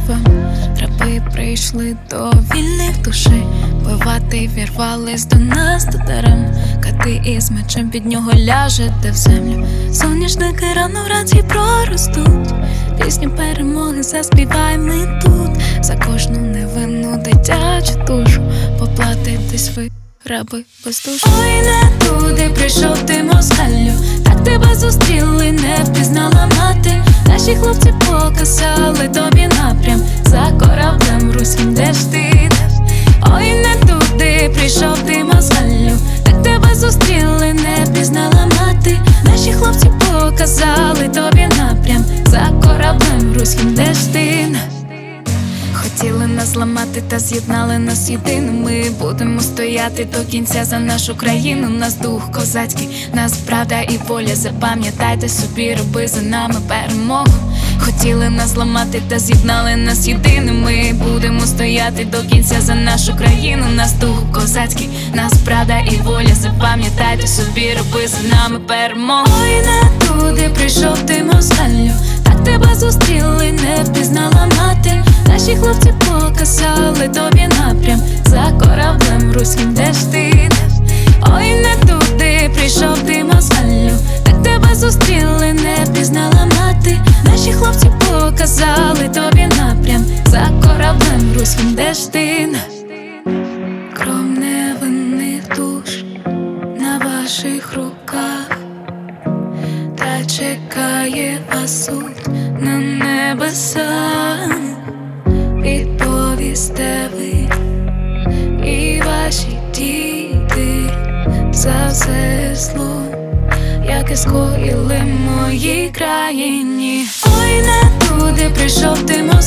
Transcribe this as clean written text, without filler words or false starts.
живем. Раби прийшли до вільних душей, вбивати вірвались до нас татарем. Кати із мечем під нього ляжете в землю. Соняшники рано вранці проростуть. Пісню перемоги заспіваємо ми тут. За кожну невинну дитячу душу поплатитесь ви, раби без душ. Ой, не туди прийшов ти, москалю. Так тебе зустріли, не впізнала мати. Наші хлопці показали тобі напрям. За кораблем руським, де ж ти? Ой, не туди прийшов ти, москалю. Так тебе зустріли, не впізнала мати. Наші хлопці показали тобі напрям. За кораблем руським, де ж ти? Хотіли нас зламати, та з'єднали нас єдиним. Ми будемо стояти до кінця за нашу країну. Нас дух козацький, нас правда і воля. Запам'ятайте собі, роби за нами перемогу. Хотіли нас зламати, та з'єднали нас єдиним. Ми будемо стояти до кінця за нашу країну. Нас дух козацький, нас правда і воля. Запам'ятайте собі, роби за нами перемогу. Ой, не туди прийшов ти, москалю. Так тебе зустріли, не впізнала мати. Наші хлопці показали тобі напрям. За кораблем руським, де ж ти? Ой, не туди прийшов ти, москалю. Так тебе зустріли, не впізнала мати. Наші хлопці показали тобі напрям. За кораблем руським, де ж ти? Кров невинних душ на ваших руках. Та чекає вас суд на небесах. Відповісте ви і ваші діти за все зло, яке скоїли в моїй країні. Ой, не туди прийшов ти,